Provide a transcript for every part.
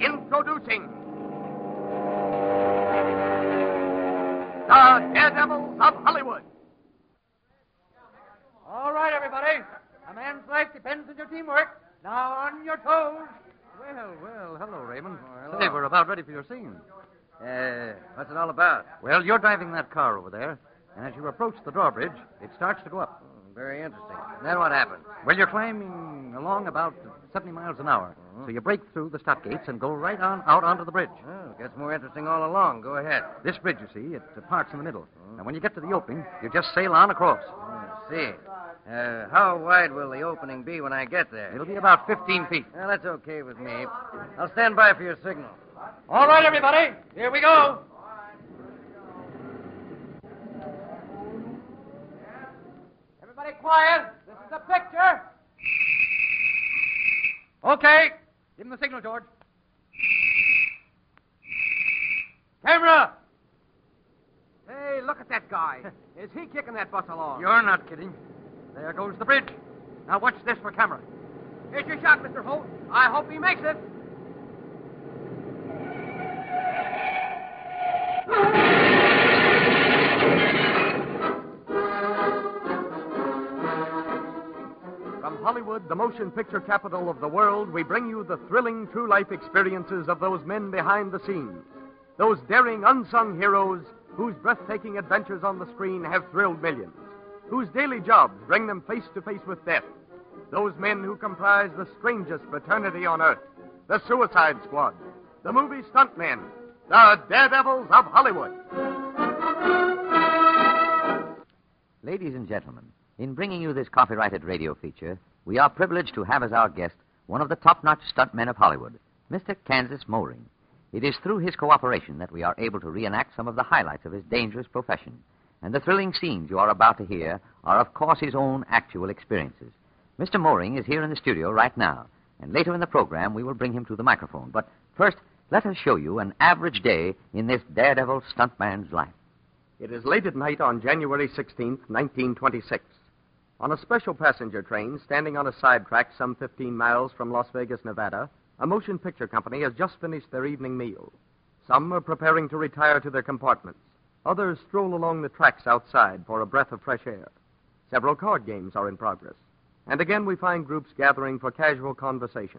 Introducing the Daredevils of Hollywood. All right, everybody. A man's life depends on your teamwork. Now, on your toes. Well, hello, Raymond. hello. Say, we're about ready for your scene. What's it all about? Well, you're driving that car over there, and as you approach the drawbridge, it starts to go up. Very interesting. Then what happened? Well, you're climbing along about 70 miles an hour, so you break through the stop gates and go right on out onto the bridge. Oh, it gets more interesting all along. Go ahead. This bridge, you see, it parts in the middle. And when you get to the opening, you just sail on across. See. How wide will the opening be when I get there? It'll be about 15 feet. Well, that's okay with me. I'll stand by for your signal. All right, everybody. Here we go. Everybody quiet. This is a picture. Okay. Give him the signal, George. Camera. Hey, look at that guy. Is he kicking that bus along? You're not kidding. There goes the bridge. Now watch this for camera. Here's your shot, Mr. Holt. I hope he makes it. From Hollywood, the motion picture capital of the world, we bring you the thrilling true life experiences of those men behind the scenes. Those daring unsung heroes whose breathtaking adventures on the screen have thrilled millions, whose daily jobs bring them face to face with death. Those men who comprise the strangest fraternity on earth, the Suicide Squad, the movie stuntmen, the Daredevils of Hollywood. Ladies and gentlemen, in bringing you this copyrighted radio feature, we are privileged to have as our guest one of the top-notch stuntmen of Hollywood, Mr. Kansas Moring. It is through his cooperation that we are able to reenact some of the highlights of his dangerous profession. And the thrilling scenes you are about to hear are, of course, his own actual experiences. Mr. Moring is here in the studio right now, and later in the program we will bring him to the microphone. But first, let us show you an average day in this daredevil stuntman's life. It is late at night on January 16th, 1926. On a special passenger train standing on a sidetrack some 15 miles from Las Vegas, Nevada, a motion picture company has just finished their evening meal. Some are preparing to retire to their compartments. Others stroll along the tracks outside for a breath of fresh air. Several card games are in progress. And again we find groups gathering for casual conversation.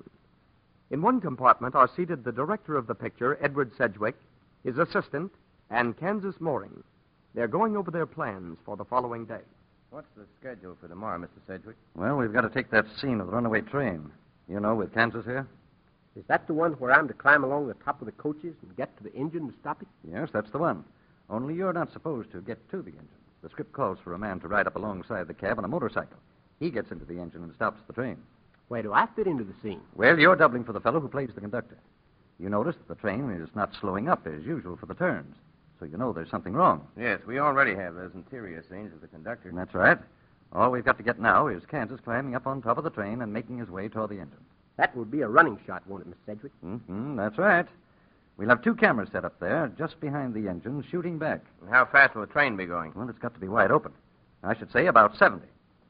In one compartment are seated the director of the picture, Edward Sedgwick, his assistant, and Kansas Moring. They're going over their plans for the following day. What's the schedule for tomorrow, Mr. Sedgwick? Well, we've got to take that scene of the runaway train. You know, with Kansas here? Is that the one where I'm to climb along the top of the coaches and get to the engine to stop it? Yes, that's the one. Only you're not supposed to get to the engine. The script calls for a man to ride up alongside the cab on a motorcycle. He gets into the engine and stops the train. Where do I fit into the scene? Well, you're doubling for the fellow who plays the conductor. You notice that the train is not slowing up as usual for the turns, so you know there's something wrong. Yes, we already have those interior scenes of the conductor. That's right. All we've got to get now is Kansas climbing up on top of the train and making his way toward the engine. That would be a running shot, won't it, Miss Sedgwick? Mm-hmm, that's right. We'll have two cameras set up there, just behind the engine, shooting back. And how fast will the train be going? Well, it's got to be wide open. I should say about 70.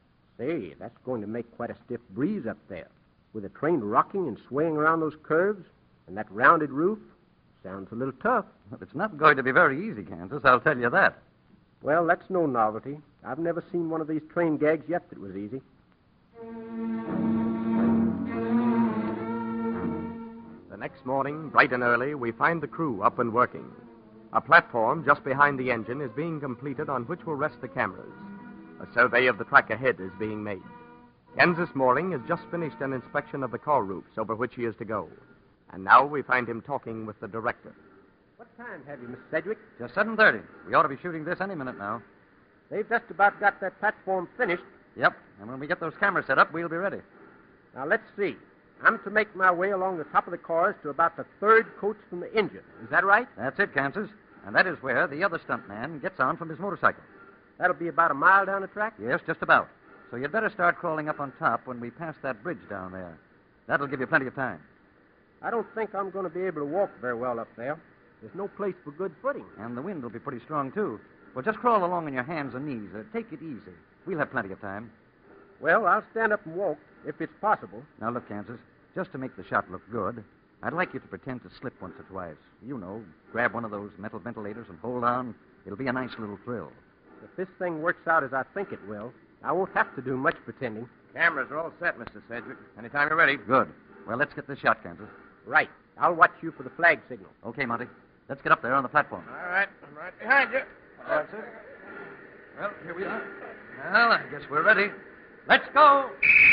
Say, that's going to make quite a stiff breeze up there. With the train rocking and swaying around those curves and that rounded roof, sounds a little tough. Well, it's not going to be very easy, Kansas, I'll tell you that. Well, that's no novelty. I've never seen one of these train gags yet that was easy. The next morning, bright and early, we find the crew up and working. A platform just behind the engine is being completed on which will rest the cameras. A survey of the track ahead is being made. Kansas Moring has just finished an inspection of the car roofs over which he is to go. And now we find him talking with the director. What time have you, Miss Sedgwick? Just 7:30. We ought to be shooting this any minute now. They've just about got that platform finished. Yep, and when we get those cameras set up, we'll be ready. Now, let's see. I'm to make my way along the top of the cars to about the third coach from the engine. Is that right? That's it, Kansas. And that is where the other stuntman gets on from his motorcycle. That'll be about a mile down the track? Yes, just about. So you'd better start crawling up on top when we pass that bridge down there. That'll give you plenty of time. I don't think I'm going to be able to walk very well up there. There's no place for good footing. And the wind will be pretty strong, too. Well, just crawl along on your hands and knees. Take it easy. We'll have plenty of time. Well, I'll stand up and walk, if it's possible. Now, look, Kansas, just to make the shot look good, I'd like you to pretend to slip once or twice. You know, grab one of those metal ventilators and hold on. It'll be a nice little thrill. If this thing works out as I think it will, I won't have to do much pretending. Cameras are all set, Mr. Sedgwick. Anytime you're ready. Good. Well, let's get this shot, Kansas. Right. I'll watch you for the flag signal. Okay, Monty. Let's get up there on the platform. All right. I'm right behind you. That's it. Well, here we are. Well, I guess we're ready. Let's go.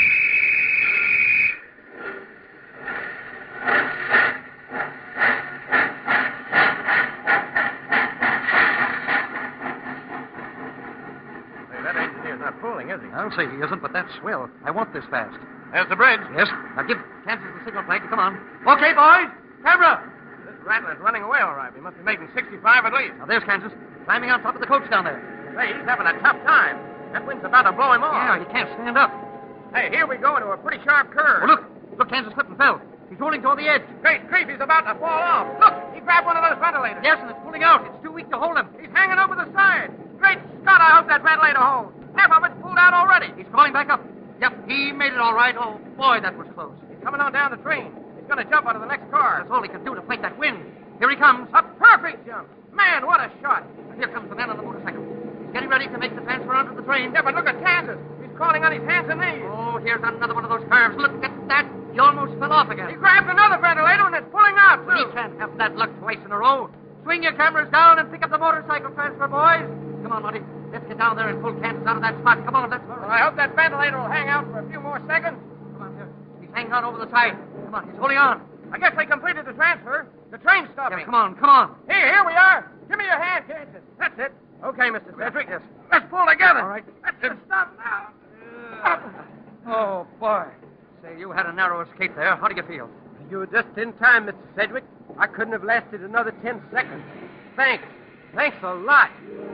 That engineer's not fooling, is he? I'll say he isn't, but that's swell. I want this fast. There's the bridge. Yes. Now give Kansas the signal flag. Come on. Okay, boys. Camera. This rattler's running away all right. We must be making 65 at least. Now, there's Kansas, climbing on top of the coach down there. Say, he's having a tough time. That wind's about to blow him off. Yeah, he can't stand up. Hey, here we go into a pretty sharp curve. Oh, look. Look, Kansas slipped and fell. He's rolling toward the edge. Great grief, he's about to fall off. Look, he grabbed one of those ventilators. Yes, and it's pulling out. It's too weak to hold him. He's hanging over the side. Great Scott, I hope that ventilator holds. Half of it's pulled out already. He's crawling back up. Yep, he made it all right. Oh, boy, that was close. He's coming on down the train. He's going to jump out of the next car. That's all he can do to fight that wind. Here he comes. A perfect jump. Man, what a shot. And here comes the man on the motorcycle. He's getting ready to make the transfer onto the train. Yeah, but look at Kansas. He's crawling on his hands and knees. Oh, here's another one of those curves. Look at that. He almost fell off again. He grabbed another ventilator and it's pulling out, too. He can't have that luck twice in a row. Swing your cameras down and pick up the motorcycle transfer, boys. Come on, Monty. Let's get down there and pull Kansas out of that spot. Come on, let's go. Well, I hope that ventilator will hang out for a few more seconds. Come on, here. He's hanging on over the side. Come on, he's holding on. I guess they completed the transfer. The train's stopping. Yeah, come on, come on. Here we are. Give me your hand, Kansas. That's it. Okay, Mr. Sedgwick. Yes. Let's pull together. All right. That's it. Stop now. Oh, boy. Say, you had a narrow escape there. How do you feel? You were just in time, Mr. Sedgwick. I couldn't have lasted another 10 seconds. Thanks. Thanks a lot.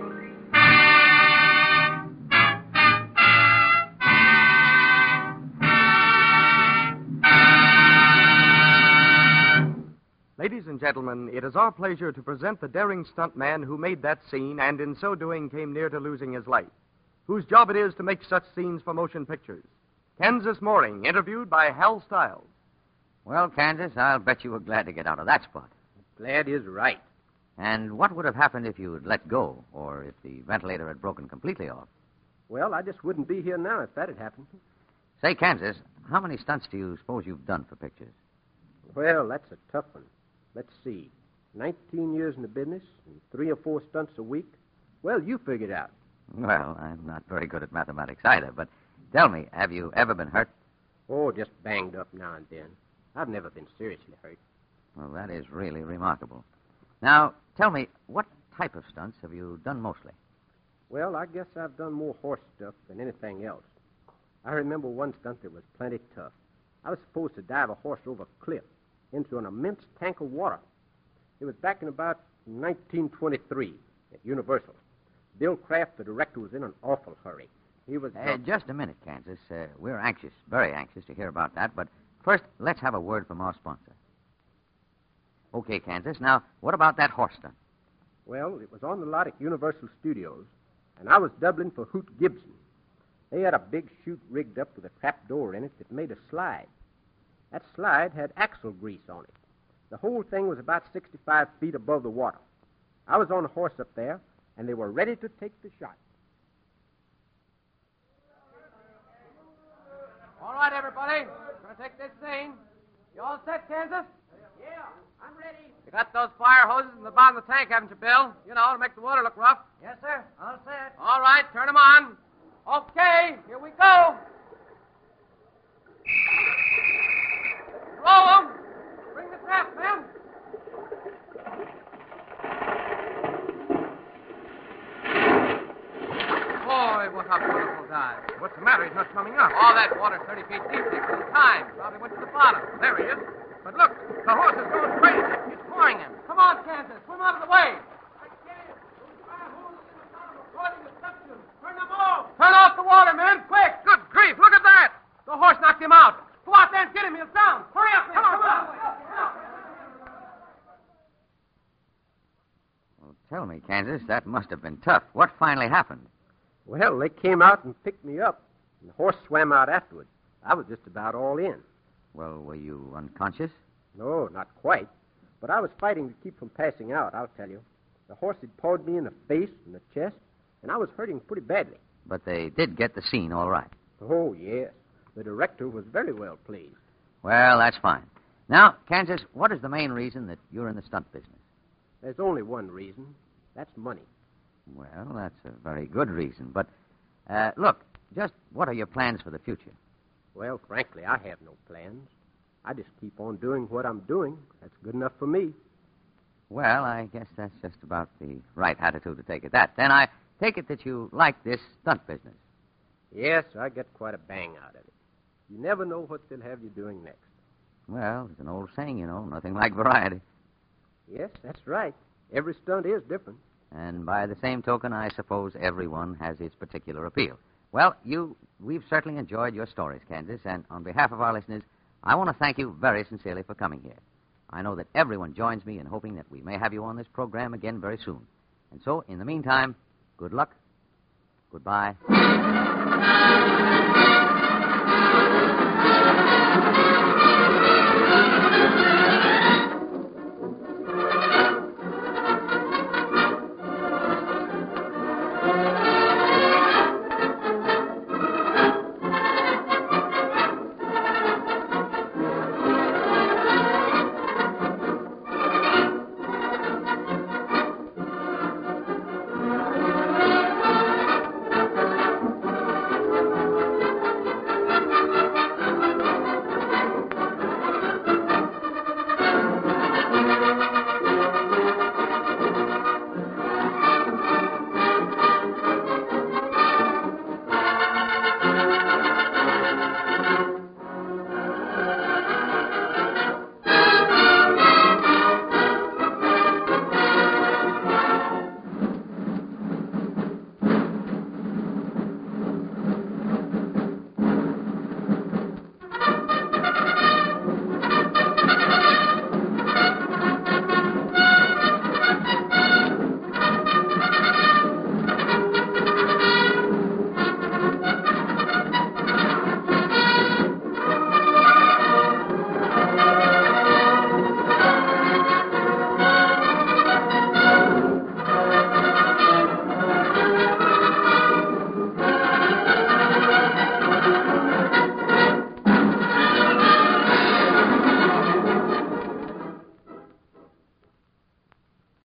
Ladies and gentlemen, it is our pleasure to present the daring stuntman who made that scene and in so doing came near to losing his life, whose job it is to make such scenes for motion pictures. Kansas Mooring, interviewed by Hal Stiles. Well, Kansas, I'll bet you were glad to get out of that spot. Glad is right. And what would have happened if you had let go, or if the ventilator had broken completely off? Well, I just wouldn't be here now if that had happened. Say, Kansas, how many stunts do you suppose you've done for pictures? Well, that's a tough one. Let's see. 19 years in the business and 3 or 4 stunts a week. Well, you figured out. Well, I'm not very good at mathematics either, but tell me, have you ever been hurt? Oh, just banged up now and then. I've never been seriously hurt. Well, that is really remarkable. Now, tell me, what type of stunts have you done mostly? Well, I guess I've done more horse stuff than anything else. I remember one stunt that was plenty tough. I was supposed to dive a horse over a cliff into an immense tank of water. It was back in about 1923 at Universal. Bill Kraft, the director, was in an awful hurry. He was... Just a minute, Kansas. We're anxious, very anxious to hear about that, but first, let's have a word from our sponsor. Okay, Kansas. Now, what about that horse stunt? Well, it was on the lot at Universal Studios, and I was doubling for Hoot Gibson. They had a big chute rigged up with a trap door in it that made a slide. That slide had axle grease on it. The whole thing was about 65 feet above the water. I was on a horse up there, and they were ready to take the shot. All right, everybody. We're going to take this scene. You all set, Kansas? Yeah, I'm ready. You got those fire hoses in the bottom of the tank, haven't you, Bill? You know, to make the water look rough. Yes, sir. All set. All right, turn them on. Okay, here we go. Roll them. Bring the trap, men. Boy, what a beautiful dive. What's the matter? He's not coming up. All that water's 30 feet deep. Takes a little time. Probably went to the bottom. There he is. But look, the horse is going crazy. He's flying him. Come on, Kansas. Swim out of the way. Turn off the water, men. Quick. Good grief, look at that. The horse knocked him out. Go out there and get him. He'll down. Hurry up, men. Come on. Well, tell me, Kansas, that must have been tough. What finally happened? Well, they came out and picked me up, and the horse swam out afterward. I was just about all in. Well, were you unconscious? No, not quite. But I was fighting to keep from passing out, I'll tell you. The horse had pawed me in the face and the chest, and I was hurting pretty badly. But they did get the scene all right. Oh, yes. The director was very well pleased. Well, that's fine. Now, Kansas, what is the main reason that you're in the stunt business? There's only one reason. That's money. Well, that's a very good reason. But, look, just what are your plans for the future? Well, frankly, I have no plans. I just keep on doing what I'm doing. That's good enough for me. Well, I guess that's just about the right attitude to take at that. Then I take it that you like this stunt business. Yes, I get quite a bang out of it. You never know what they'll have you doing next. Well, there's an old saying, nothing like variety. Yes, that's right. Every stunt is different. And by the same token, I suppose everyone has its particular appeal. Well, we've certainly enjoyed your stories, Kansas, and on behalf of our listeners, I want to thank you very sincerely for coming here. I know that everyone joins me in hoping that we may have you on this program again very soon. And so, in the meantime, good luck. Goodbye.